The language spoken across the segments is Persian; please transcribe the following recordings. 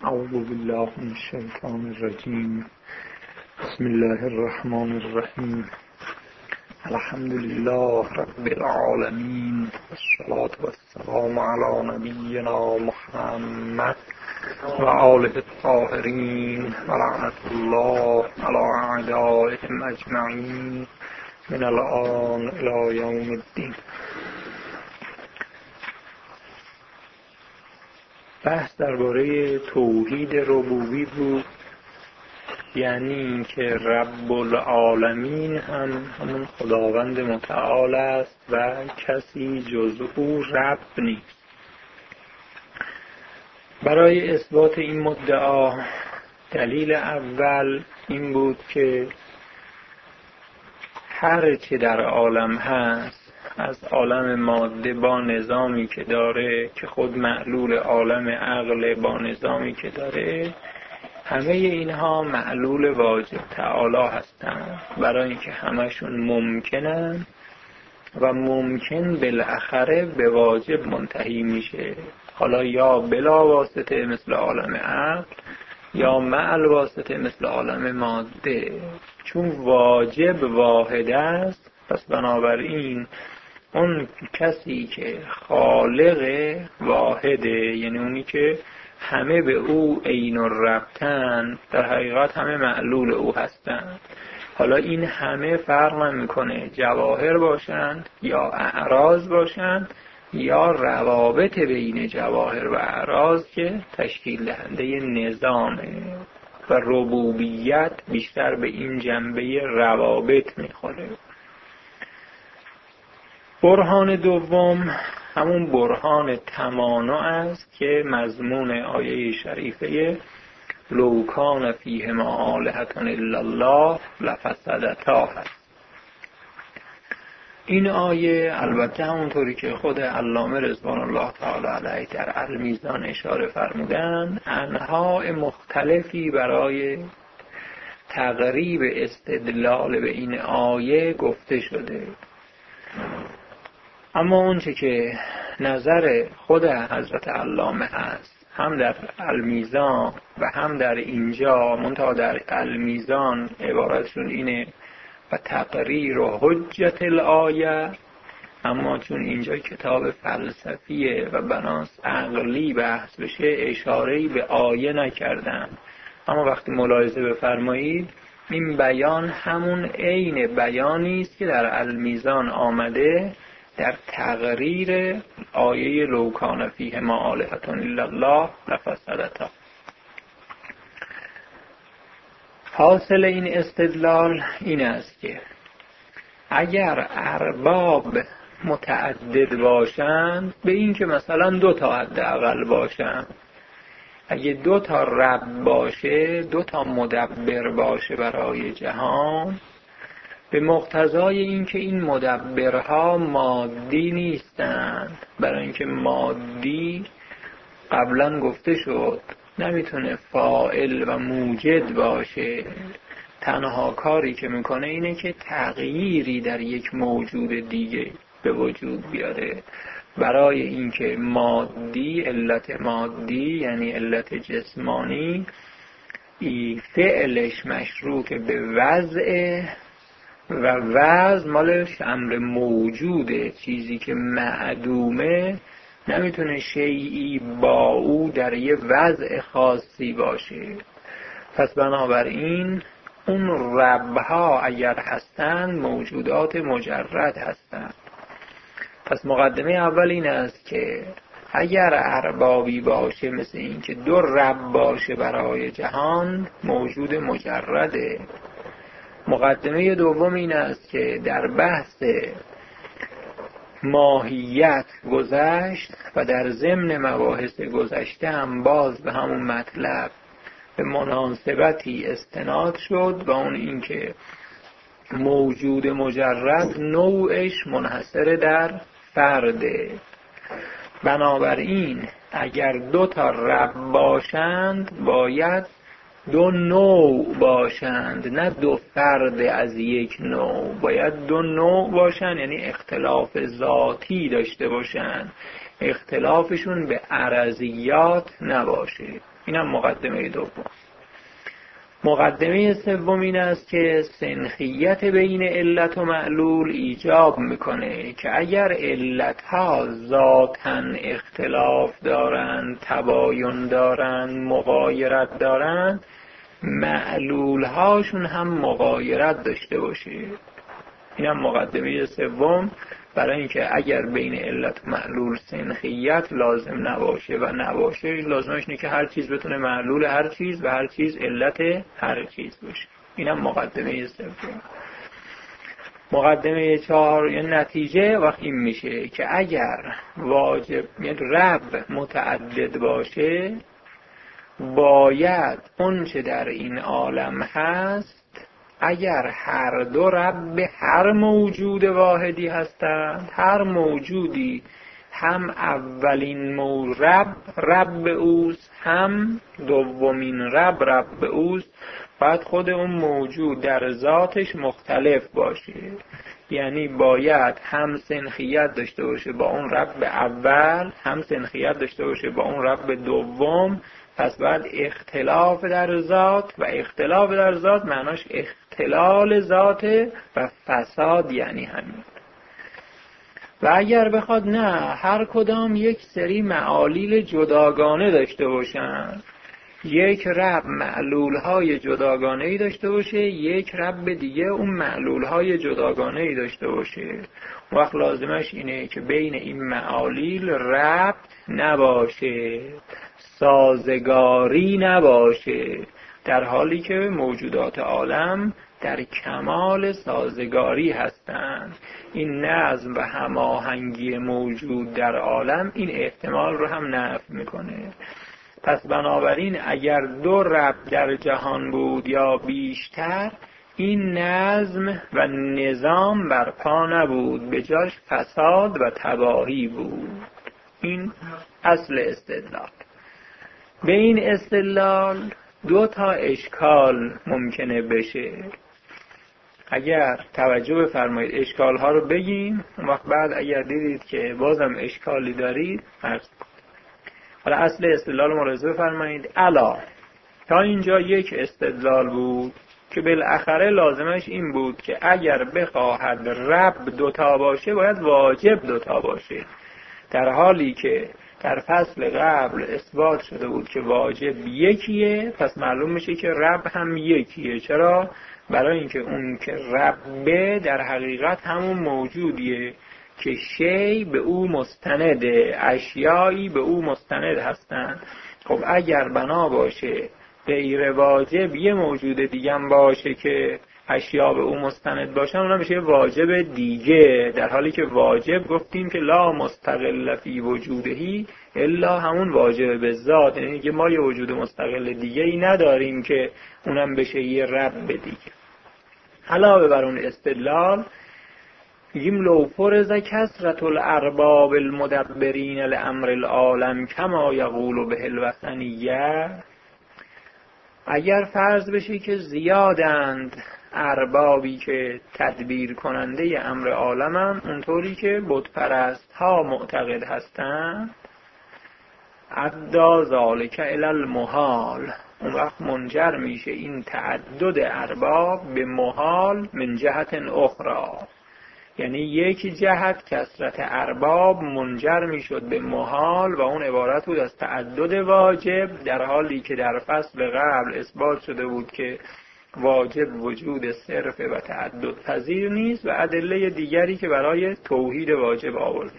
اعوذ بالله من الشیطان الرجیم. بسم الله الرحمن الرحیم. الحمد لله رب العالمین، والصلاة والسلام علی نبینا محمد و آله الطاهرین و لعنت الله علی اعدائهم اجمعین من الآن الی یوم الدین. بحث درباره توحید ربوبی بود، یعنی اینکه رب العالمین همون خداوند متعال است و کسی جز او رب نیست. برای اثبات این مدعا دلیل اول این بود که هر چه در عالم هست، از عالم ماده با نظامی که داره که خود معلول عالم عقل با نظامی که داره، همه اینها معلول واجب تعالی هستند، برای اینکه همشون ممکنن و ممکن بالاخره به واجب منتهی میشه، حالا یا بلا واسطه مثل عالم عقل یا مع الواسطه مثل عالم ماده. چون واجب واحد است، پس بنابراین اون کسی که خالق واحده، یعنی اونی که همه به او عین الربطن، در حقیقت همه معلول او هستند. حالا این همه فرق نمی‌کنه جواهر باشند یا اعراض باشند یا روابط بین جواهر و اعراض که تشکیل دهنده نظامه، و ربوبیت بیشتر به این جنبه روابط میخوره. برهان دوم همون برهان تمانع است که مضمون آیه شریفه لو کان فیهما آلهة الا الله لفسدتا هست. این آیه البته همونطوری که خود علامه رضوان الله تعالی علیه در المیزان اشاره فرمودن، انواع مختلفی برای تقریب استدلال به این آیه گفته شده، اما اونچه که نظر خود حضرت علامه هست، هم در المیزان و هم در اینجا، منتها در المیزان عبارتشون اینه و تقریر و حجت الآیه، اما چون اینجا کتاب فلسفیه و بناس عقلی بحث بشه اشاره‌ای به آیه نکردن. اما وقتی ملاحظه بفرمایید، این بیان همون عین بیانی است که در المیزان آمده در تقریر آیه لو کان فیهما آلهة الا الله لفسدتا. حاصل این استدلال این است که اگر ارباب متعدد باشند، به این که مثلا 2 تا حداقل باشند، اگه 2 تا رب باشه، 2 تا مدبر باشه برای جهان، به مقتضای این که این مدبرها مادی نیستند، برای اینکه مادی قبلا گفته شد نمیتونه فاعل و موجد باشه، تنها کاری که میکنه اینه که تغییری در یک موجود دیگه به وجود بیاره. برای اینکه مادی، علت مادی یعنی علت جسمانی، فعلش مشروط به وضع و وضع مالش امر موجوده، چیزی که معدومه نمیتونه شیئی با او در یه وضع خاصی باشه. پس بنابراین اون ربها اگر هستند موجودات مجرد هستند. پس مقدمه اول این است که اگر اربابی باشه مثل این که 2 رب باشه برای جهان، موجود مجرده. مقدمه دوم این است که در بحث ماهیت گذشت و در ضمن مباحث گذشته هم باز به همون مطلب به مناسبتی استناد شد، و اون این که موجود مجرد نوعش منحصر در فرده. بنابراین اگر 2 تا رب باشند باید 2 نوع باشند، نه 2 فرد از یک نوع. باید 2 نوع باشند، یعنی اختلاف ذاتی داشته باشند، اختلافشون به عرضیات نباشه. اینم مقدمه دوم. مقدمه سوم این است که سنخیت بین علت و معلول ایجاب میکنه که اگر علتها ذاتاً اختلاف دارند، تباین دارند، مغایرت دارند، معلولهاشون هم مغایرت داشته باشه. اینم مقدمه سوم، برای اینکه اگر بین علت و معلول سنخیت لازم نباشه و نباشه، لازمش اینه که هر چیز بتونه معلول هر چیز و هر چیز علت هر چیز باشه. اینم مقدمه سوم. مقدمه چهار یا نتیجه وقت این میشه که اگر واجب یعنی رب متعدد باشه، باید اون چه در این عالم هست اگر هر دو رب هر موجود واحدی هستند، هر موجودی هم اولین رب اوست، هم دومین رب اوست، باید خود اون موجود در ذاتش مختلف باشه. یعنی باید هم سنخیت داشته باشه با اون رب اول، هم سنخیت داشته باشه با اون رب دوم. پس بعد اختلاف در ذات، و اختلاف در ذات معناش اختلال ذاته و فساد یعنی همین. و اگر بخواد نه هر کدام یک سری معالیل جداگانه داشته باشن، یک رب معلولهای جداگانه‌ای داشته باشه، یک رب دیگه اون معلولهای جداگانه‌ای داشته باشه، وقت لازمش اینه که بین این معالیل ربط نباشه، سازگاری نباشه، در حالی که موجودات عالم در کمال سازگاری هستند. این نظم و هماهنگی موجود در عالم این احتمال رو هم نفی میکنه. پس بنابراین اگر دو رب در جهان بود یا بیشتر، این نظم و نظام برپا نبود، به جاش فساد و تباهی بود. این اصل استدلال. به این استدلال دو تا اشکال ممکنه بشه. اگر توجه بفرمایید اشکال ها رو بگیم، اون وقت بعد اگر دیدید که بازم اشکالی دارید عرض کنید. حالا اصل استدلال ملاحظه بفرمایید. الا تا اینجا یک استدلال بود که بالاخره لازمش این بود که اگر بخواهد رب دوتا باشه باید واجب دوتا باشه، در حالی که در فصل قبل اثبات شده بود که واجب یکیه. پس معلوم میشه که رب هم یکیه. چرا؟ برای اینکه اون که ربه در حقیقت همون موجودیه که شی به او مستنده، اشیایی به او مستند هستن. خب اگر بنا باشه غیر واجب یه موجود دیگه هم باشه که اشیا به او مستند باشن، اونها میشه واجب دیگه، در حالی که واجب گفتیم که لا مستقل فی وجودهی الا همون واجب به ذات، یعنی که ما یه وجود مستقل دیگه ای نداریم که اونم بشه یه رب دیگه. علاوه بر اون استدلال میگیم لو فرض کثرة الارباب المدبرین لامر العالم کما یقول به الوثنیه، اگر فرض بشه که زیادند اربابی که تدبیر کننده امر عالمن، اونطوری که بت پرست ها معتقد هستند، عدا ذالک الی المحال، اون وقت منجر میشه این تعدد ارباب به محال من جهت اخرى. یعنی یک جهت کثرت ارباب منجر میشد به محال و اون عبارت بود از تعدد واجب، در حالی که در فصل قبل اثبات شده بود که واجب وجود صرف و تعدد پذیر نیست، و ادله دیگری که برای توحید واجب آورده.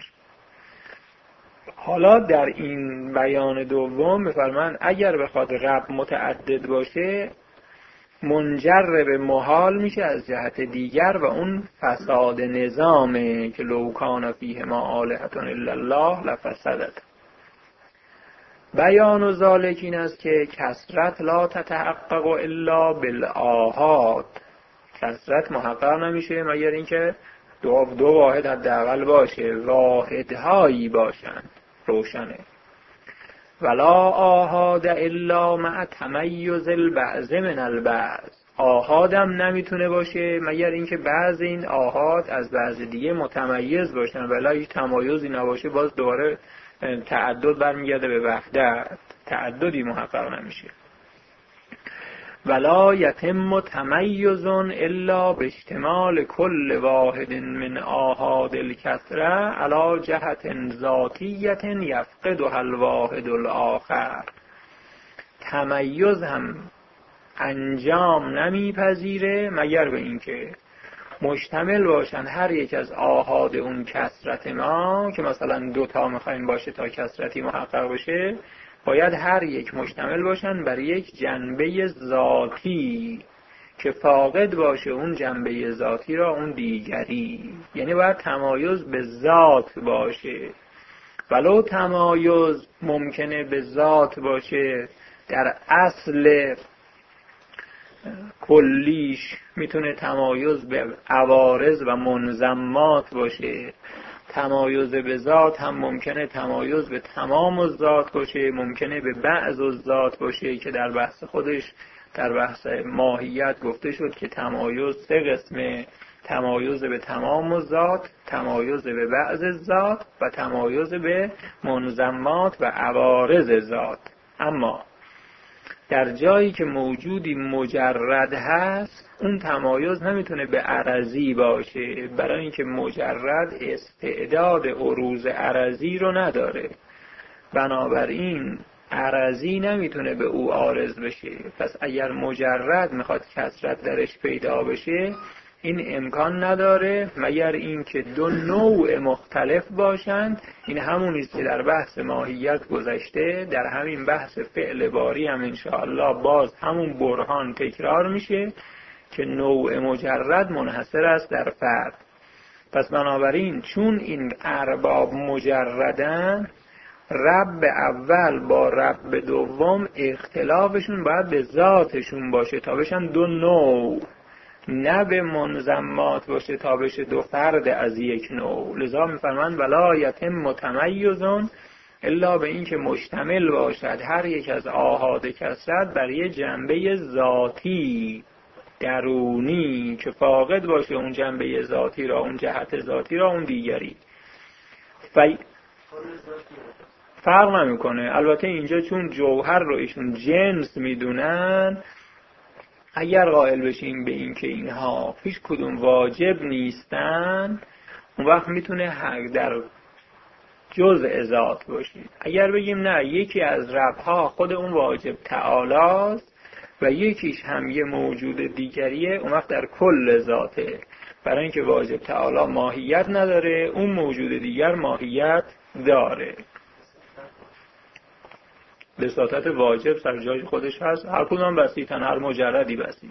حالا در این بیان دوم می‌فرمایند اگر بخواد رب متعدد باشه منجر به محال میشه از جهت دیگر، و اون فساد نظامه که لو کان فیهما آلهة الا الله لفسدت. بیان و ذالک این است که کثرت لا تتحقق الا بالآحاد، کثرت محقق نمیشه مگر اینکه دو واحد حداقل باشه، واحدهایی باشن. روشنه. ولا آحاد الا مع تمیز البعض من البعض، آحادم نمیتونه باشه مگر اینکه بعض این آحاد از بعض دیگه متمیز باشن، ولی هیچ تمایزی نباشه باز دوباره تعدد برمیگرده به وحدت، تعددی محقق نمیشه. ولا یتم تمیز الا باشتمال کل واحد من آحاد الکثره علی جهت ذاتیه یفقدها الواحد الاخر. تمیز هم انجام نمیپذیره مگر به اینکه مشتمل باشن هر یک از آحاد اون کثرت ما، که مثلا 2 میخوایم باشه تا کثرتی محقق بشه، باید هر یک مشتمل باشن بر یک جنبه ذاتی که فاقد باشه اون جنبه ذاتی را اون دیگری. یعنی باید تمایز به ذات باشه. ولو تمایز ممکنه به ذات باشه، در اصل کلیش میتونه تمایز به عوارض و منضمات باشه. تمایز به ذات هم ممکنه تمایز به تمام الذات باشه، ممکنه به بعض الذات باشه که در بحث خودش در بحث ماهیت گفته شد که تمایز 3 قسمه: تمایز به تمام الذات، تمایز به بعض الذات و تمایز به منضمات و عوارض ذات. اما در جایی که موجودی مجرد هست، اون تمایز نمیتونه به عرضی باشه، برای اینکه مجرد استعداد عروض عرضی رو نداره، بنابراین عرضی نمیتونه به او عارض بشه. پس اگر مجرد میخواد کثرت درش پیدا بشه، این امکان نداره مگر اینکه 2 نوع مختلف باشند. این همونیست که در بحث ماهیت گذشته، در همین بحث فعل باری هم انشاءالله باز همون برهان تکرار میشه که نوع مجرد منحصر است در فرد. پس بنابراین چون این ارباب مجردن، رب اول با رب دوم اختلافشون باید به ذاتشون باشه تا بشن 2 نوع، نه به منضمات باشه تا بشه 2 فرد از یک نوع. لذا میفرمند ولا یتم تمیز الا به این که مشتمل باشد هر یک از آحاد کثرت بر یه جنبه ذاتی درونی که فاقد باشه اون جنبه ذاتی را، اون جهت ذاتی را اون دیگری. فرق نمیکنه. البته اینجا چون جوهر رو ایشون جنس میدونن، اگر قائل بشیم به این که اینها هیچ کدوم واجب نیستن، اون وقت میتونه در جزء ذات باشه. اگر بگیم نه، یکی از ربها خود اون واجب تعالیست و یکیش هم یه موجود دیگریه، اون وقت در کل ذاته، برای اینکه واجب تعالی ماهیت نداره، اون موجود دیگر ماهیت داره. بساطت واجب سر جای خودش هست، هر کدوم بسیطن، هر مجردی بسیط.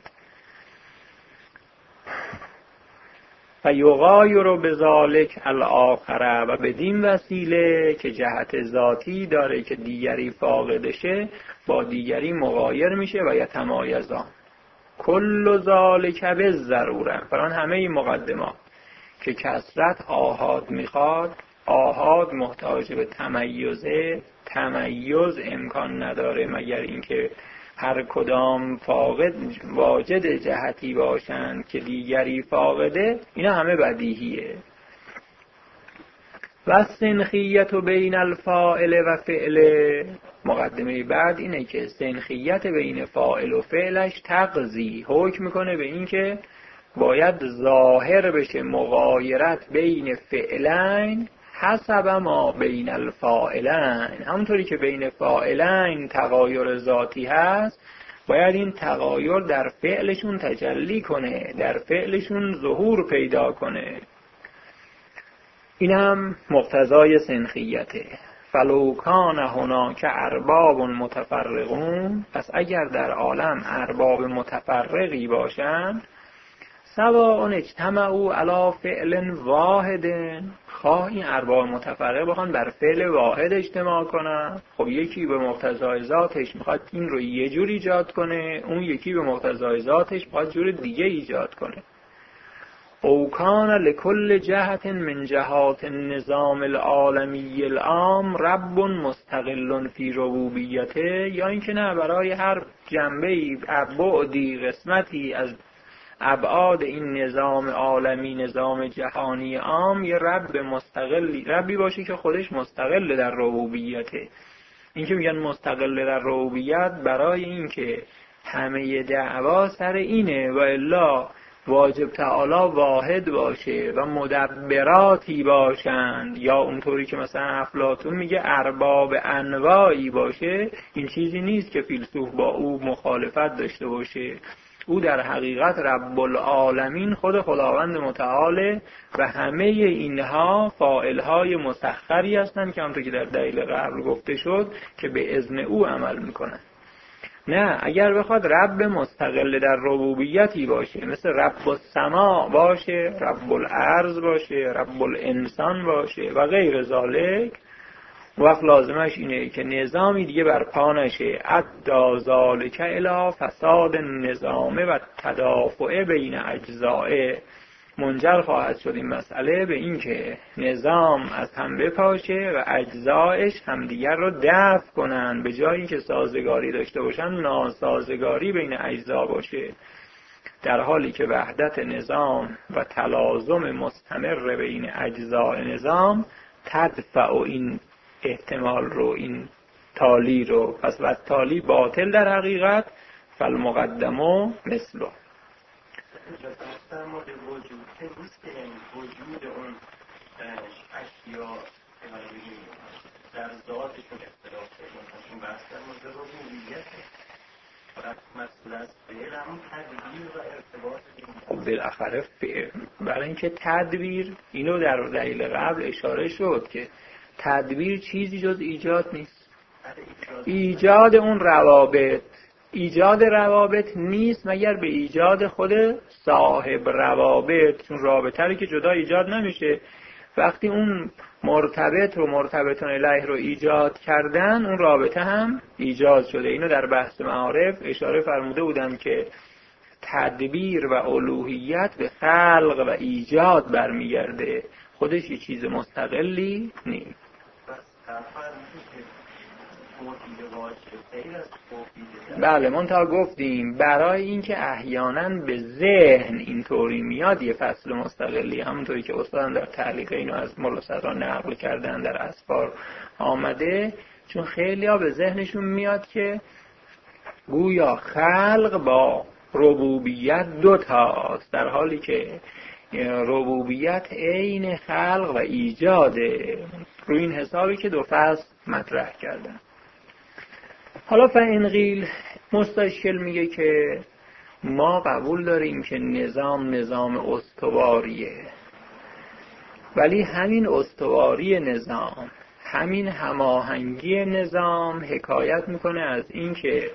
فیغایر بذالک الاخره، و بدین وسیله که جهت ذاتی داره که دیگری فاقدشه، با دیگری مغایر میشه و یتمایزان. کل ذالک بالضروره. فران همه این مقدمات که کثرت آحاد میخواد، آحاد محتاج به تمیزه، تمیز امکان نداره مگر اینکه هر کدام فاقد واجد جهتی باشند که دیگری فاقده. اینا همه بدیهیه. و سنخیت بین الفاعل و فعل. مقدمه بعد اینه که سنخیت بین فاعل و فعلش تقضی، حکم میکنه به این که باید ظاهر بشه مغایرت بین فعلین حسب ما بین الفاعلین. همونطوری که بین فاعلین تغایر ذاتی هست، باید این تغایر در فعلشون تجلی کنه، در فعلشون ظهور پیدا کنه. این هم مقتضای سنخیته. فلو کان هناک ارباب متفرقون، پس اگر در عالم ارباب متفرقی باشند، سواء اجتمعوا علی فعل واحد، خواه این ارباب متفرق بخوان بر فعل واحد اجتماع کنن، خب یکی به مقتضای ذاتش میخواد این رو یه جور ایجاد کنه، اون یکی به مقتضای ذاتش میخواد جور دیگه ایجاد کنه. او کان لکل جهت من جهات النظام العالمی العام رب مستقل فی ربوبیته، یا اینکه نه، برای هر جنبه‌ای، بعدی، قسمتی از ابعاد این نظام عالمی، نظام جهانی عام، یه رب مستقلی، ربی باشه که خودش مستقل در ربوبیته. این که میگن مستقل در ربوبیت برای این که همه دعوا سر اینه و الا واجب تعالی واحد باشه و مدبراتی باشند، یا اونطوری که مثلا افلاطون میگه ارباب انواعی باشه، این چیزی نیست که فیلسوف با او مخالفت داشته باشه. او در حقیقت رب العالمین خود خداوند متعال و همه اینها فاعلهای مسخری هستند که همونطور که در دلیل قبل گفته شد که به اذن او عمل میکنن. نه، اگر بخواد رب مستقل در ربوبیتی باشه، مثل رب السما باشه، رب الارض باشه، رب الانسان باشه و غیر ذالک، وقت لازمش اینه که نظامی دیگه برپا نشه. ادی ذالک الی فساد النظام و تدافع بین اجزائه، منجر خواهد شد این مسئله به این که نظام از هم بپاشه و اجزایش همدیگر رو دفع کنن، به جای اینکه سازگاری داشته باشن ناسازگاری بین اجزا باشه، در حالی که وحدت نظام و تلازم مستمر بین اجزاء نظام تدفع این احتمال رو، این تالی رو. پس و تالی باطل در حقیقت، فالمقدمو مثلو. در مورد وجود که نیست که وجود اون اشیا در ذاتشون اختلاف پیدا، این بحث در مورد ربوبیته مسئول از فعل همون تدبیر و ارتباط. بالاخره برای اینکه تدبیر، اینو در دلیل قبل اشاره شد که تدبیر چیزی جز ایجاد نیست. ایجاد اون روابط، ایجاد روابط نیست مگر به ایجاد خود صاحب روابط، چون رابطه رو که جدا ایجاد نمیشه. وقتی اون مرتبط رو مرتبطان الیه رو ایجاد کردن، اون رابطه هم ایجاد شده. اینو در بحث معارف اشاره فرموده بودم که تدبیر و الوهیت به خلق و ایجاد برمیگرده، خودش یه چیز مستقلی نیست. بله، منتها گفتیم برای اینکه احیانا به ذهن اینطوری میاد یه فصل مستقلی، همونطوری که استادم در تعلیق اینو از مولا صدرا نقل کردن در اسفار آمده، چون خیلی ها به ذهنشون میاد که گویا خلق با ربوبیت دو تاست، در حالی که ربوبیت عین خلق و ایجاده. روی این حسابی که دو فصل مطرح کردن. حالا فإن قیل، مستشکل میگه که ما قبول داریم که نظام استواریه، ولی همین استواری نظام، همین هماهنگی نظام حکایت میکنه از این که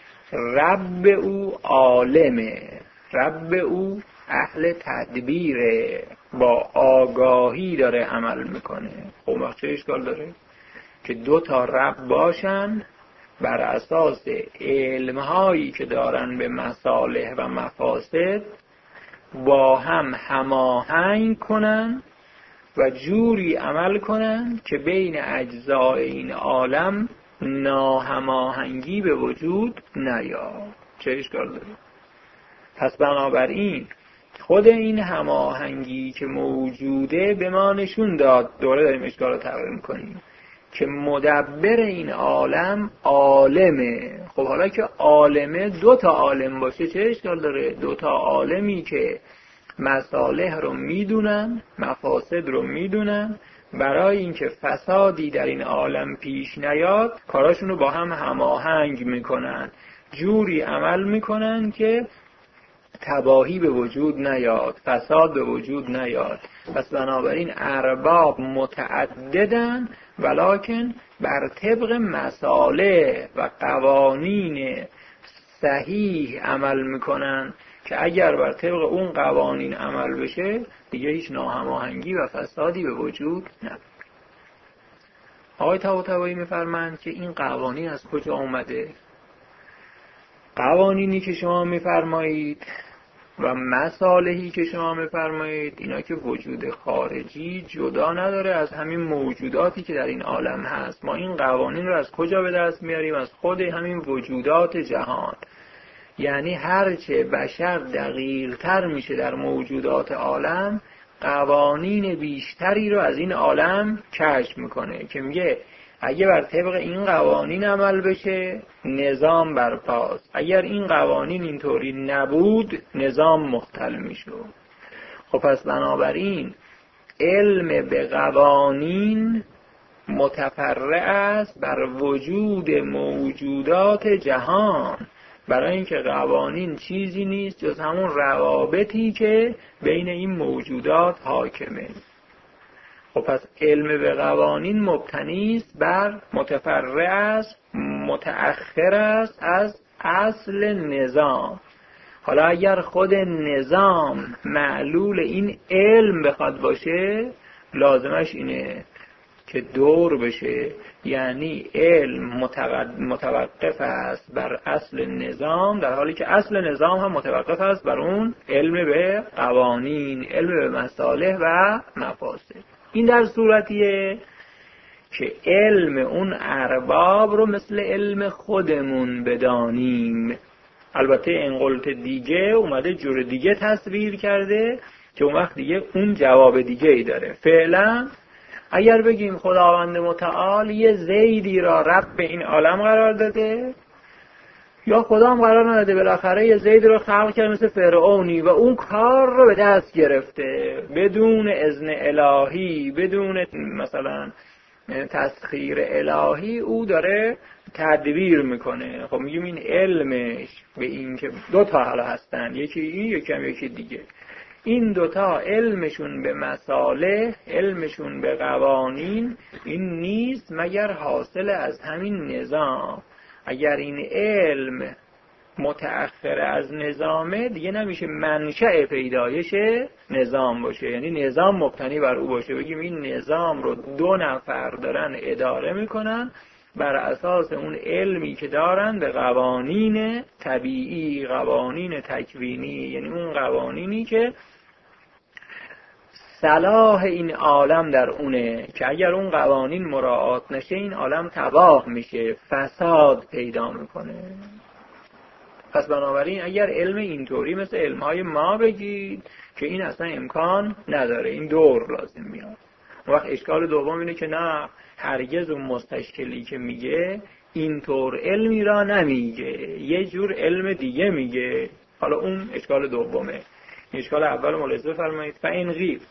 رب او عالمه، رب او اهل تدبیره، با آگاهی داره عمل میکنه. خب وقت چه اشکال داره که دو تا رب باشن بر اساس علمهایی که دارن به مصالح و مفاسد با هم هماهنگ کنن و جوری عمل کنن که بین اجزای این عالم ناهماهنگی به وجود نیاد. چه اشکال داره؟ پس بنابراین خود این هماهنگی که موجوده به ما نشون داد، دوره داریم اشکال رو تغییر میکنیم، که مدبر این عالم عالمه. خب حالا که عالمه، دو تا عالم باشه چه اشکال داره؟ دو تا عالمی که مصالح رو میدونن، مفاسد رو میدونن، برای اینکه فسادی در این عالم پیش نیاد کاراشون رو با هم هماهنگ میکنن، جوری عمل میکنن که تباهی به وجود نیاد، فساد به وجود نیاد. پس بنابراین ارباب متعددن، ولکن بر طبق مصالح و قوانین صحیح عمل میکنن که اگر بر طبق اون قوانین عمل بشه دیگه هیچ ناهماهنگی و فسادی به وجود نیاد. آقای طباطبایی میفرمایند که این قوانین از کجا اومده؟ قوانینی که شما میفرمایید و مصالحی که شما میفرمایید، اینا که وجود خارجی جدا نداره از همین موجوداتی که در این عالم هست. ما این قوانین رو از کجا به دست میاریم؟ از خود همین وجودات جهان. یعنی هرچه بشر دقیق‌تر میشه در موجودات عالم، قوانین بیشتری رو از این عالم کشف میکنه که میگه اگه بر طبق این قوانین عمل بشه نظام برپاست، اگر این قوانین اینطوری نبود نظام مختل میشه. خب پس بنابراین علم به قوانین متفرع است بر وجود موجودات جهان، برای اینکه قوانین چیزی نیست جز همون روابطی که بین این موجودات حاکمه. خب پس علم به قوانین مبتنی است بر متفرع است، متأخر است از اصل نظام. حالا اگر خود نظام معلول این علم بخواد باشه، لازمش اینه که دور بشه، یعنی علم متوقف است بر اصل نظام، در حالی که اصل نظام هم متوقف است بر اون علم به قوانین، علم به مصالح و مفاسد. این در صورتیه که علم اون ارباب رو مثل علم خودمون بدانیم. البته انقلت دیگه اومده جور دیگه تصویر کرده که اون وقت دیگه اون جواب دیگه ای داره. فعلا اگر بگیم خداوند متعال یه زیدی را رب به این عالم قرار داده، یا خدا هم قرار نداده، بالاخره یه زید رو خلق کرد مثل فرعونی و اون کار رو به دست گرفته بدون اذن الهی، بدون مثلا تسخیر الهی، او داره تدبیر میکنه. خب میگیم این علمش به این که دو تا حالا هستن، یکی این یکی دیگه، این دوتا علمشون به مصالح، علمشون به قوانین، این نیست مگر حاصل از همین نظام. اگر این علم متأخر از نظامه دیگه نمیشه منشأ پیدایش نظام باشه، یعنی نظام مبتنی بر او باشه. بگیم این نظام رو دو نفر دارن اداره میکنن بر اساس اون علمی که دارن به قوانین طبیعی، قوانین تکوینی، یعنی اون قوانینی که صلاح این عالم در اونه، که اگر اون قوانین مراعات نشه این عالم تباه میشه، فساد پیدا میکنه. پس بنابراین اگر علم اینطوری مثل علمهای ما بگید که این اصلا امکان نداره، این دور لازم میاد. اون وقت اشکال دوم اینه که نه، هرگز اون مستشکلی که میگه اینطور علمی را نمیگه، یه جور علم دیگه میگه. حالا اون اشکال دومه. اشکال اول ملاحظه فرمایید. فإن قیل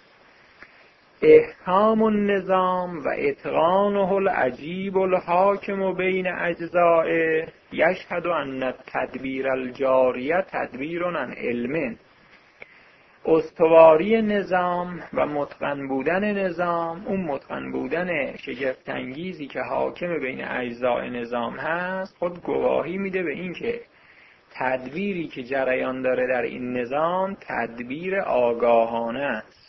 احکام النظام و اتقانه العجیب الحاکم بین اجزائه یشهد ان التدبیر الجاریه تدبیر عن علم. استواری نظام و متقن بودن نظام، اون متقن بودن شگفت‌انگیزی که حاکم بین اجزاء نظام هست، خود گواهی میده به این که تدبیری که جریان داره در این نظام تدبیر آگاهانه است.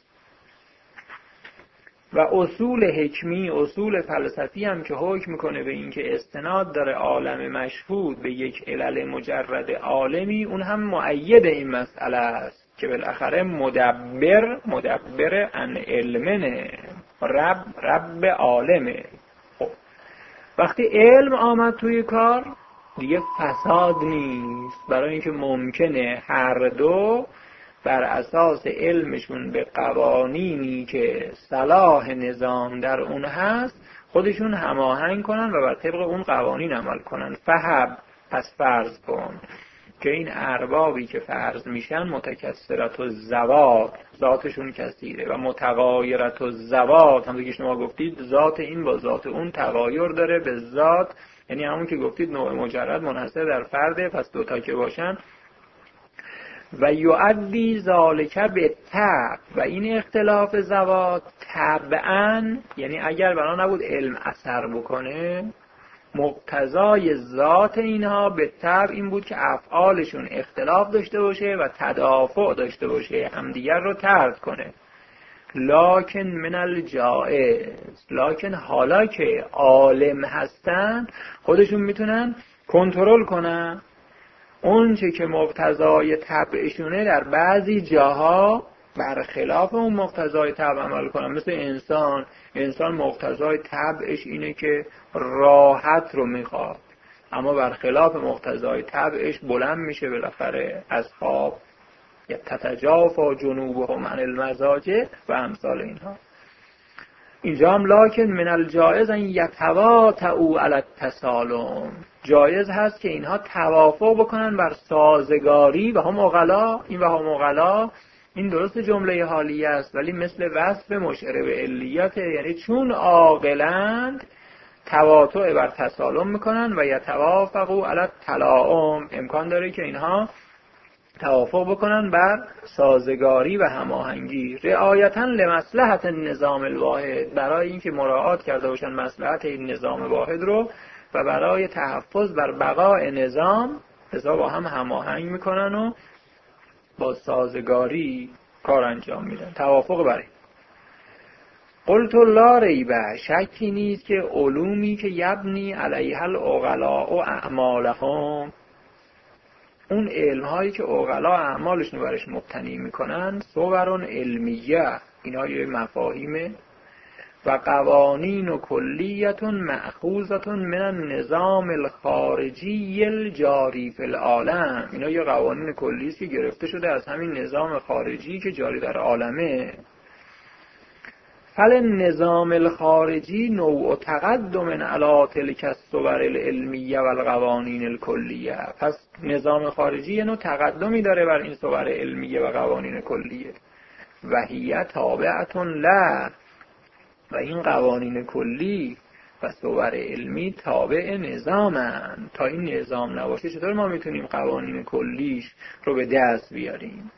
و اصول حکمی، اصول فلسفی هم که حکم میکنه به این که استناد داره عالم مشهود به یک علل مجرد عالمی، اون هم مؤید این مسئله است که بالاخره مدبر عن علمنه، رب عالمه. خب وقتی علم آمد توی کار دیگه فساد نیست، برای اینکه ممکنه هر دو بر اساس علمشون به قوانینی که صلاح نظام در اون هست خودشون هماهنگ کنن و بر طبق اون قوانین عمل کنن. فهب، پس فرض کن که این اربابی که فرض میشن متکثرت الذوات، ذاتشون کثیره، و متغایرت الذوات، همونطور که شما گفتید ذات این با ذات اون تغایر داره به ذات، یعنی همون که گفتید نوع مجرد منحصر در فرده، پس دوتا که باشن. و یؤدی ذالک بالطبع، و این اختلاف ذوات طبعا، یعنی اگر بنا نبود علم اثر بکنه، مقتضای ذات اینها به طبع این بود که افعالشون اختلاف داشته باشه و تدافع داشته باشه، همدیگر رو طرد کنه. لکن من الجائز، لکن حالا که عالم هستن خودشون میتونن کنترل کنن اون چه که مقتضای طبعشونه در بعضی جاها برخلاف اون مقتضای طبع عمل کنن. مثل انسان مقتضای طبعش اینه که راحت رو میخواد، اما برخلاف مقتضای طبعش بلند میشه بالاخره از خواب، یا تتجافا جنوبهم عن المضاجع و امثال اینها. اینجا هم لکن من الجائز ان یتواطؤوا علی التسالم، جایز هست که اینها توافق بکنن بر سازگاری. و هم عقلا، این و هم عقلا، این درست جمله حالیه است ولی مثل وصف مشعر به علیت، یعنی چون عاقلند تواطؤ بر تسالم میکنن و یتوافقوا علی التلاؤم، امکان داره که اینها توافق بکنن بر سازگاری و هماهنگی. رعایتا لمصلحت النظام الواحد، برای اینکه مراعات کرده باشن مصلحت این نظام واحد رو و برای تحفظ بر بقای نظام، لذا با هم هماهنگ میکنن و با سازگاری کار انجام میدن، توافق بر این. قلت لا ریب، شکی نیست که علومی که یبنی علیها العقلاء و اعمالهم، اون علم هایی که عقلا اعمالشون رو برش مبتنی میکنن، صورون علمیه، اینا یه مفاهیمه، و قوانین و کلیتون مأخوذتون من النظام الخارجی الجاری فی العالم، اینا یه قوانین کلی است که گرفته شده از همین نظام خارجی که جاری در عالمه. فالنظام الخارجی نوع تقدم علی تلک الصور العلمیه و القوانین الکلیه، پس نظام خارجی یه نوع تقدمی داره بر این صور علمیه و قوانین کلیه. و هی تابعتون لا، و این قوانین کلی و صور علمی تابع نظامن. تا این نظام نباشه چطور ما میتونیم قوانین کلیش رو به دست بیاریم؟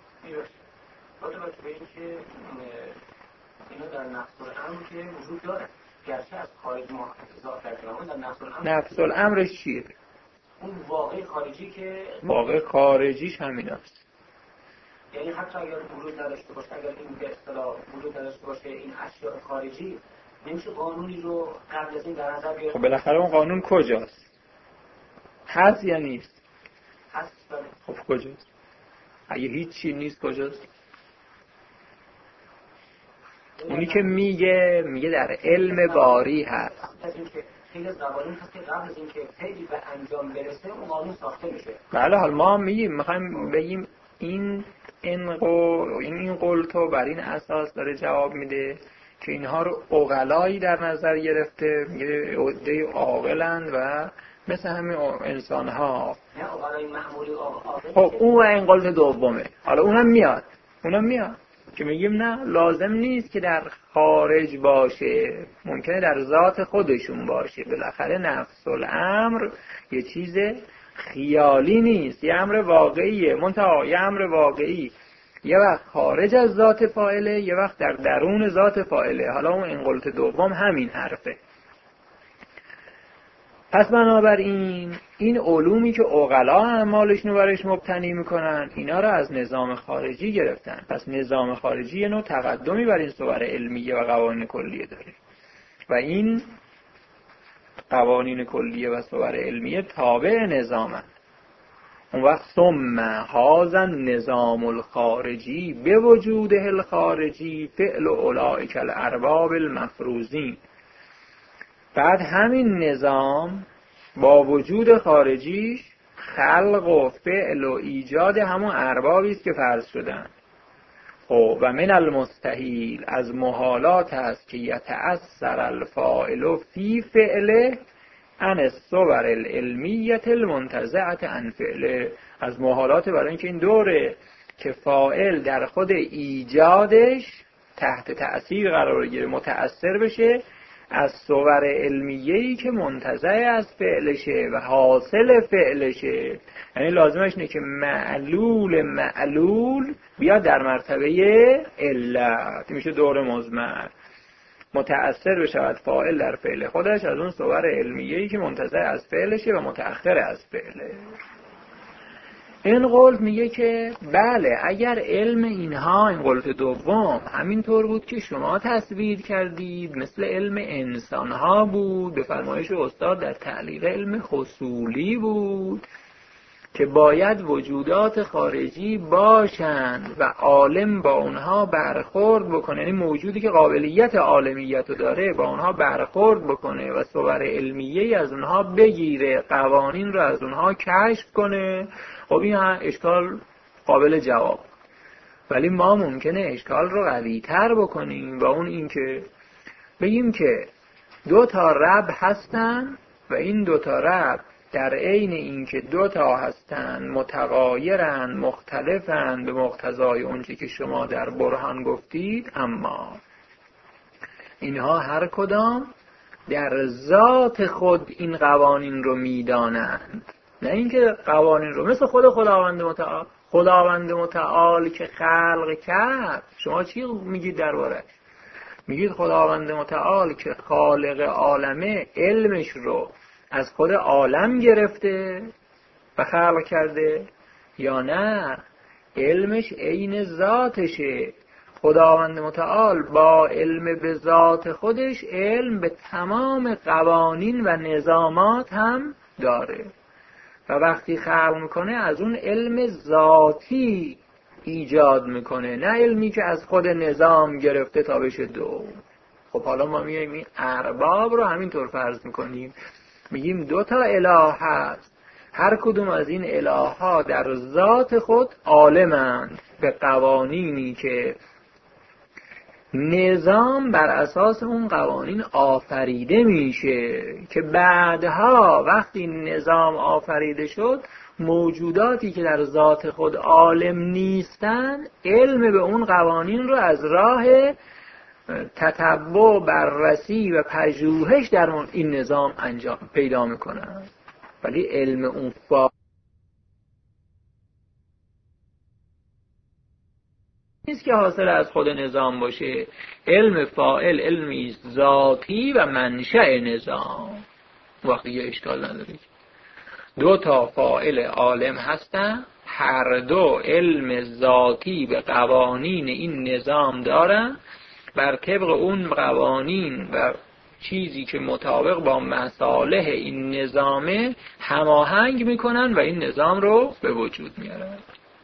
اینا در نفس الامر که وجود داره، گرچه از خارج ما اضافه کردن، در نفس الامر. نفس الامرش چیه؟ اون واقع خارجی که واقع خارجیش همین است. یعنی حتی اگر وجود نداشته باشه، اگر این به اصطلاح وجود نداشته باشه این اشیاء خارجی، نمیشه قانونی رو قبل از این در نظر بگیریم. خب بالاخره اون قانون کجاست؟ هست یا نیست؟ هست. خب کجاست؟ اگه هیچی نیست کجاست؟ اونی که میگه در علم باری هست. خیلی از قوانین هست که قبل از اینکه خیلی به انجام برسه اون قانون ساخته میشه. بله، حال ما میخوایم بگیم این قولتو بر این اساس داره جواب میده که اینها رو عقلایی در نظر گرفته، میگه عده عاقلند و مثل همین انسان ها. نه عقلای معمولی عاقل. خب اون این قولت دومه. حالا اونم میاد که میگیم نه لازم نیست که در خارج باشه، ممکنه در ذات خودشون باشه. بالاخره نفس الامر یه چیز خیالی نیست، یه امر واقعیه. منتها یه امر واقعی یه وقت خارج از ذات فاعله، یه وقت در درون ذات فاعله. حالا اون انقلت دوم همین حرفه. پس بنابراین این علومی که عقلا اعمالشون رو برش مبتنی میکنن، اینا رو از نظام خارجی گرفتن. پس نظام خارجی یه نوع تقدمی بر این صور علمیه و قوانین کلیه داره و این قوانین کلیه و صور علمیه تابع نظامن. اون وقت ثم هذا النظام الخارجی به وجوده الخارجی فعل اولئک الارباب المفروضین، بعد همین نظام با وجود خارجیش خلق و فعل و ایجاد همون اربابی است که فرض شدن. خب و من المستحیل، از محالات است که یتأثر الفاعل فی فعله عن الصور العلمیه المنتزعه عن فعله. از محالات برای اینکه این دوره که فاعل در خود ایجادش تحت تأثیر قرار بگیره، متأثر بشه از صور علمیه‌ای که منتزع از فعلشه و حاصل فعلشه. یعنی لازمش اینه که معلول بیاد در مرتبه علت، میشه دور مضمر، متأثر بشود فاعل در فعل خودش از اون صور علمیه‌ای که منتزع از فعلشه و متأخر از فعله. این قول میگه که بله، اگر علم اینها، این قولت دوم همینطور بود که شما تصویر کردید، مثل علم انسانها بود، به فرمایش استاد در تعلیق علم حصولی بود، که باید وجودات خارجی باشند و عالم با اونها برخورد بکنه، یعنی موجودی که قابلیت عالمیت رو داره با اونها برخورد بکنه و صور علمیه از اونها بگیره، قوانین رو از اونها کشف کنه. خب این اشکال قابل جواب، ولی ما ممکنه اشکال رو قوی تر بکنیم و اون این که بگیم که دو تا رب هستن و این دو تا رب در عین اینکه دو تا هستن متغایرن، مختلفن به مقتضای اونچه که شما در برهان گفتید، اما اینها هر کدام در ذات خود این قوانین رو میدانند. نه اینکه قوانین رو مثل خداوند متعال که خلق کرد. شما چی میگید درباره‌اش؟ میگید خداوند متعال که خالق عالمه علمش رو از خود عالم گرفته و خلق کرده، یا نه علمش عین ذاتشه؟ خداوند متعال با علم به ذات خودش علم به تمام قوانین و نظامات هم داره و وقتی خلق میکنه از اون علم ذاتی ایجاد میکنه، نه علمی که از خود نظام گرفته تا بشه دو. خب حالا ما میایم این ارباب رو همینطور فرض میکنیم، میگیم دو تا اله هست، هر کدوم از این اله ها در ذات خود عالمند به قوانینی که نظام بر اساس اون قوانین آفریده میشه، که بعدها وقتی نظام آفریده شد موجوداتی که در ذات خود عالم نیستن علم به اون قوانین رو از راه تتبع، بررسی و پژوهش در این نظام انجام پیدا میکنن. ولی علم اون نیست که حاصل از خود نظام باشه. علم فاعل علمی ذاتی و منشأ نظام. وقتی یه اشکال نداره، دو تا فاعل عالم هستن، هر دو علم ذاتی به قوانین این نظام دارن، بر طبق اون قوانین و چیزی که مطابق با مصالح این نظامه هماهنگ میکنن و این نظام رو به وجود میارن.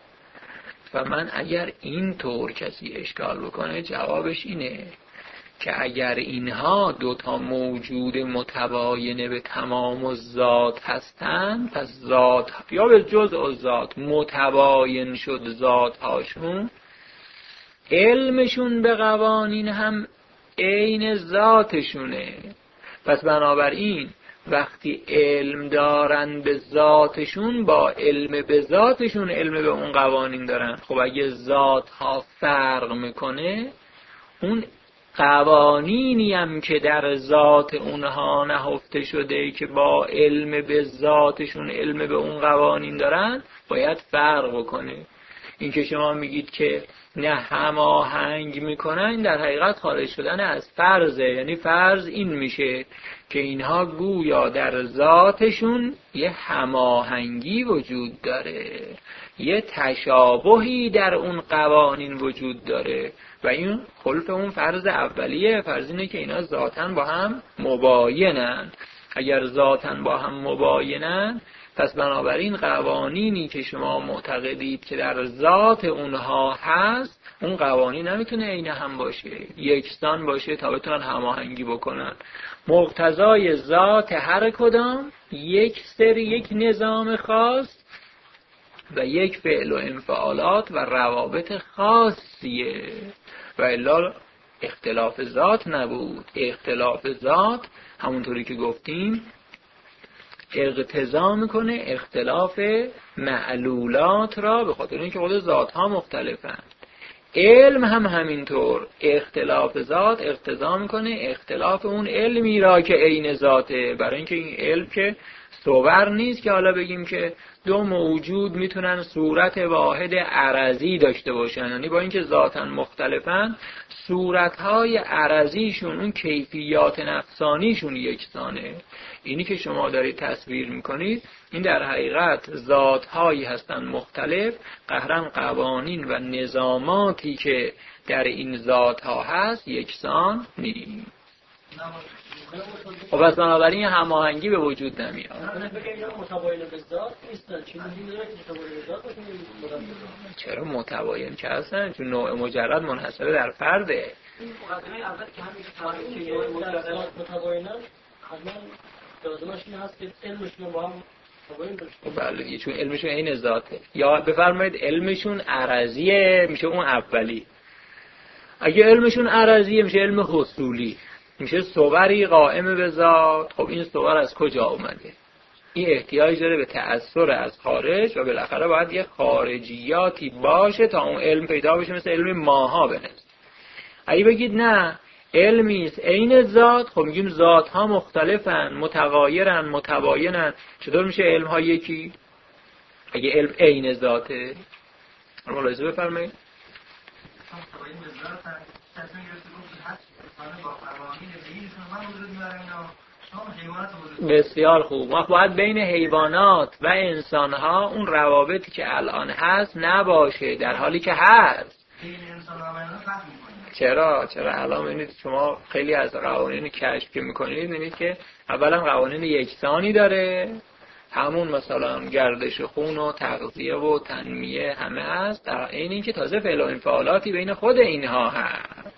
و من اگر این طور کسی اشکال بکنه جوابش اینه که اگر اینها دوتا موجود متباینه به تمام الذات هستن، پس ذات یا به جزء ذات متباین شد ذات هاشون، علمشون به قوانین هم عین ذاتشونه. پس بنابراین وقتی علم دارن به ذاتشون با علم به ذاتشون علم به اون قوانین دارن. خب اگه ذات ها فرق میکنه، اون قوانینی هم که در ذات اونها نهفته شده که با علم به ذاتشون علم به اون قوانین دارن باید فرق بکنه. این که شما میگید که نه هماهنگ میکنن، در حقیقت خارج شدن از فرضه. یعنی فرض این میشه که اینها گویا در ذاتشون یه هماهنگی وجود داره، یه تشابهی در اون قوانین وجود داره و این خلف اون فرض اولیه. فرض اینه که اینا ذاتاً با هم مباینن. اگر ذاتاً با هم مباینن، پس بنابراین قوانینی که شما معتقدید که در ذات اونها هست، اون قوانین نمیتونه عین هم باشه، یکسان باشه تا بتونن هماهنگی بکنن. مقتضای ذات هر کدام یک نظام خاص و یک فعل و انفعالات و روابط خاصیه. و الا اختلاف ذات نبود. اختلاف ذات همونطوری که گفتیم اقتضا میکنه اختلاف معلولات را، به خاطر اینکه خود ذات ها مختلفن. علم هم همینطور، اختلاف ذات اقتضا میکنه اختلاف اون علمی را که عین ذاته. برای اینکه این علم که صور نیست که حالا بگیم که دو موجود میتونن صورت واحد عرضی داشته باشن، یعنی با اینکه ذاتاً مختلفن صورتهای عرضیشون، اون کیفیات نفسانیشون یکسانه. اینی که شما دارید تصویر میکنید این در حقیقت ذاتهایی هستن مختلف، قهرن قوانین و نظاماتی که در این ذاتها هست یکسان نیست. خب پس بنابراین هماهنگی به وجود نمیاد. چرا متباین که هستن؟ چون نوع مجرد منحصر در فرده. مقدمه اول که همین متباینن لازمش این هست که علمشون با هم متباین باشه. بله، چون علمشون عین ذاته. یا بفرمایید علمشون عرضیه، میشه اون اولی. اگه علمشون عرضیه میشه علم حصولی، میشه صوری قائم به ذات. خب این صور از کجا اومده؟ این احتیاج داره به تأثیر از خارج و بالاخره باید یه خارجیاتی باشه تا اون علم پیدا بشه، مثل علم ماها بنست. اگه بگید نه علمی است عین ذات، خب میگیم ذات ها مختلفن، متغایرن، متباینن. چطور میشه علم ها یکی اگه علم عین ذاته؟ ملاحظه بفرمایید. بسیار خوب. ما باید بین حیوانات و انسان ها اون روابطی که الان هست نباشه، در حالی که هست. چرا الان ببینید شما خیلی از قوانین کشف که میکنید ببینید که اولا قوانین یکسانی داره، همون مثلا گردش خون و تغذیه و تنمیه همه هست، در عین اینکه تازه فعل و انفعالاتی بین خود اینها هست.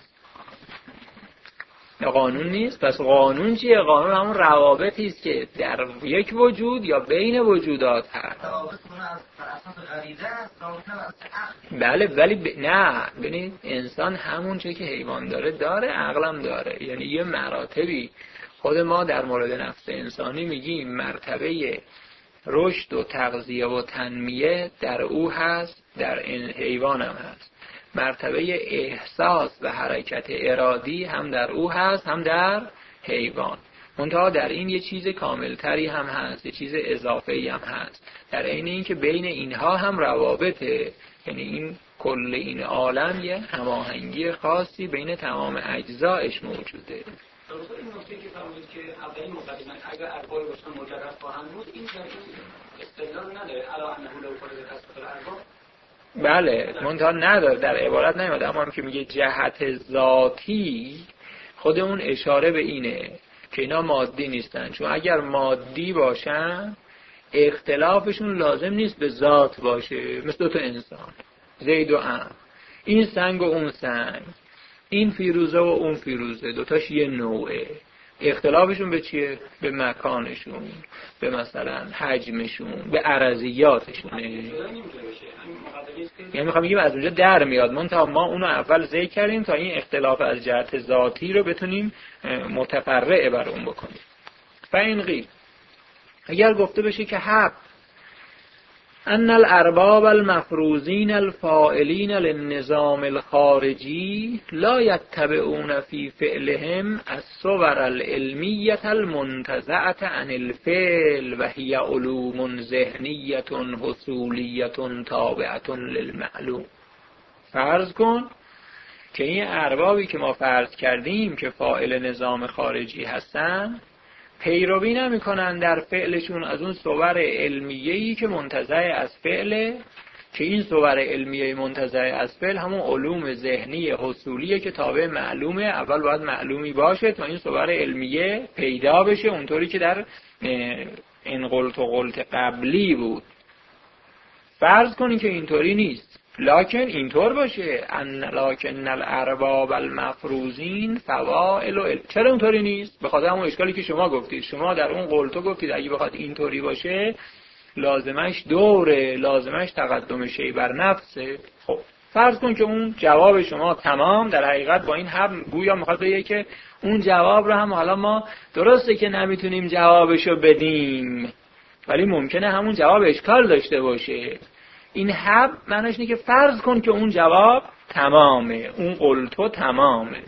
قانون نیست. پس قانون چیه؟ قانون همون روابطی است که در یک وجود یا بین وجودات هست. بله ولی نه، ببینید انسان همون چیزی که حیوان داره عقلم داره. یعنی یه مراتبی خود ما در مورد نفس انسانی میگیم مرتبه رشد و تغذیه و تنمیه در او هست، در این حیوان هم هست. مرتبه احساس و حرکت ارادی هم در او هست، هم در حیوان. منتها در این یه چیز کاملتری هم هست، یه چیز اضافه‌ای هم هست، در عین اینکه بین اینها هم روابطه. یعنی این کل این عالم یه هماهنگی خاصی بین تمام اجزایش موجوده. درسته این نکته که فرمودید که اولین مقدمه اگر ارباب باشن مجرد خواهند بود، این در استدلال نداره علی انه لو فرض تصدیق الارباب. بله منتها نداره، در عبارت نمیاد، اما هم که میگه جهت ذاتی خود اون اشاره به اینه که اینا مادی نیستن. چون اگر مادی باشن اختلافشون لازم نیست به ذات باشه. مثل دو تا انسان، زید و عمرو، این سنگ و اون سنگ، این فیروزه و اون فیروزه، دوتاش یه نوعه. اختلافشون به چیه؟ به مکانشون، به مثلا حجمشون، به عرضیاتشونه. یعنی میخوام بگیم از اونجا در میاد. منتها ما اونو اول ذکر کردیم تا این اختلاف از جهت ذاتی رو بتونیم متفرع بر اون بکنیم. فین قیل، اگر گفته بشه که حق ان الارباب المفروضین الفاعلین للنظام الخارجی لا يتبعون في فعلهم الصور العلمیة المنتزعة عن الفعل و هي علوم ذهنیة حصولیة تابعة للمعلوم. فرض کن که این اربابی که ما فرض کردیم که فاعل نظام خارجی هستن پیروی نمی کنن در فعلشون از اون صور علمیه‌ای که منتزع از فعله، که این صور علمیه منتزع از فعل همون علوم ذهنی حصولیه که تابع معلومه. اول باید معلومی باشه تا این صور علمیه پیدا بشه، اونطوری که در این قلت قبلی بود. فرض کنین که اینطوری نیست، لکن اینطور باشه لکن الارباب المفروضین فواعل و علم. چرا اونطوری نیست؟ به خاطر همون اشکالی که شما گفتید. شما در اون قلتو گفتید اگه بخواد اینطوری باشه لازمش دوره، لازمش تقدم شی بر نفسه. خب فرض کن که اون جواب شما تمام در حقیقت با این هم گویا میخواد بگه که اون جواب رو هم حالا ما درسته که نمیتونیم جوابشو بدیم، ولی ممکنه همون جواب اشکال داشته باشه. این حب معنیش اینه که فرض کن که اون جواب تمامه، اون قلتو تمامه.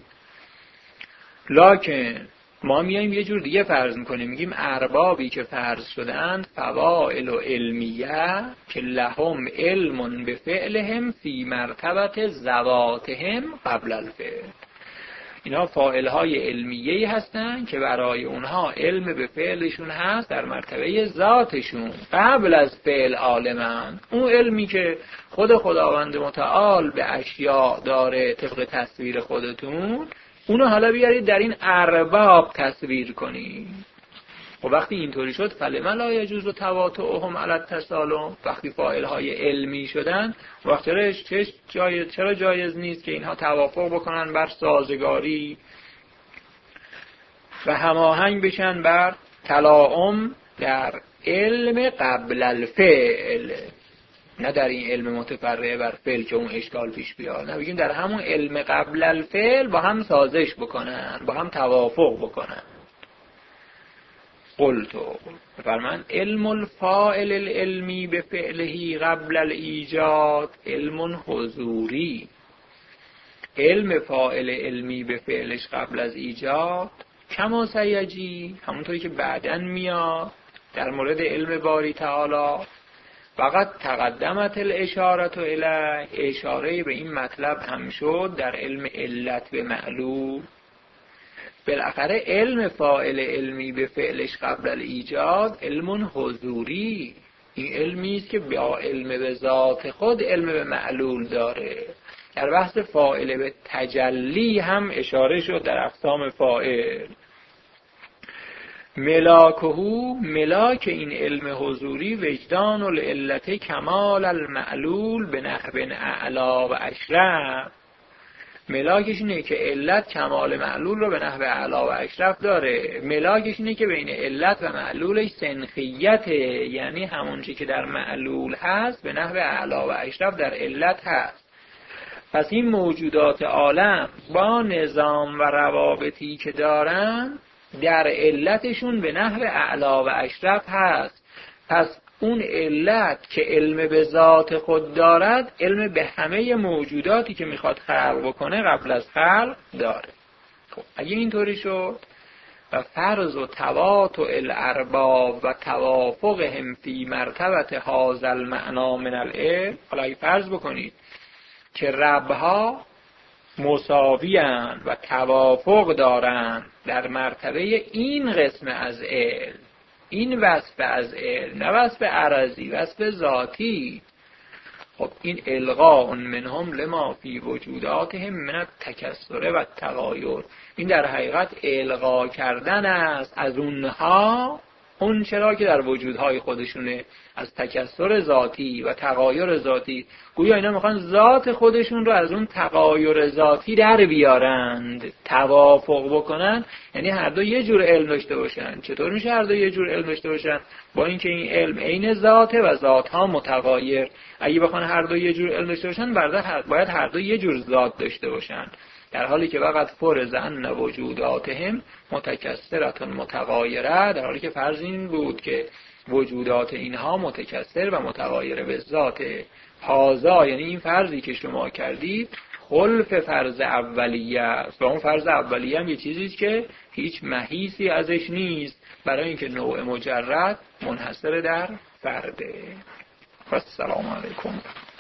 لکن ما میایم یه جور دیگه فرض میکنیم، میگیم اربابی که فرض شدند فواعل و علمیه که لهم علم به فعلهم فی مرتبت ذواتهم قبل الفعل. اینا فاعل‌های علمیه‌ای هستن که برای اونها علم به فعلشون هست در مرتبه ذاتشون، قبل از فعل عالمن. اون علمی که خود خداوند متعال به اشیاء داره طبق تصویر خودتون، اونو حالا بیارید در این ارباب تصویر کنید. و وقتی اینطوری شد فلما لا یجوز تواطؤهم علی التسالم، وقتی فاعل های علمی شدن وقت چرا جایز نیست که اینها توافق بکنن بر سازگاری و هماهنگ بشن بر تلاؤم در علم قبل الفعل، نه در این علم متفرع بر فعل که اون اشکال پیش بیاد، نه بگیم در همون علم قبل الفعل با هم سازش بکنن، با هم توافق بکنن. قلتو فرمان علم الفاعل العلمی به فعله قبل الایجاد علم حضوری، علم فاعل علمی به فعلش قبل از ایجاد کما سیجی، همونطوری که بعداً میاد در مورد علم باری تعالی. فقط تقدمت الاشارت الیه، اشاره به این مطلب هم شد در علم علت به معلول. بالاخره علم فاعل علمی به فعلش قبل الایجاد علم حضوری، این علمی است که با علم به ذات خود علم به معلول داره. در بحث فاعل به تجلی هم اشاره شد در اقسام فاعل. ملاکهو، ملاک این علم حضوری وجدان العلت کمال المعلول به نحو اعلا و اشرف، ملاکش اینه که علت کمال معلول رو به نحو اعلا و اشرف داره. ملاکش اینه که بین علت و معلولش سنخیته، یعنی همون چی که در معلول هست به نحو اعلا و اشرف در علت هست. پس این موجودات عالم با نظام و روابطی که دارن در علتشون به نحو اعلا و اشرف هست. پس اون علت که علم به ذات خود دارد علم به همه موجوداتی که میخواد خلق بکنه قبل از خلق داره. خب اگه اینطوری شد و فرض و تواطؤ الارباب و توافقهم فی مرتبه هذا المعنا من العلم، حالا اگه فرض بکنید که ربها مساویان و توافق دارن در مرتبه این قسم از علم، این وصف از علم، نه وصف عرضی، وصف ذاتی، خب این الغاء منهم لما فی وجوداتهم من التکثر و التغایر، این در حقیقت الغا کردن است از اونها اون چرا که در وجودهای خودشونه، از تکثر ذاتی و تغایر ذاتی. گویا اینا میخوان ذات خودشون رو از اون تغایر ذاتی در بیارند، توافق بکنن، یعنی هر دو یه جور علم داشته باشن. چطور میشه هر دو یه جور علم داشته باشن؟ با اینکه این علم عین ذاته و ذاتها متغایر. اگه بخوان هر دو یه جور علم داشته باشن باید هر دو یه جور ذات داشته باشن، در حالی که وقت فرض ان وجوداتهم متکثرتون متغایره، در حالی که فرض این بود که وجودات اینها متکثر و متغایر به ذات هازا، یعنی این فرضی که شما کردید خلف فرض اولیه است و اون فرض اولیه هم یه چیزیست که هیچ محیصی ازش نیست، برای اینکه نوع مجرد منحصر در فرده. السلام علیکم.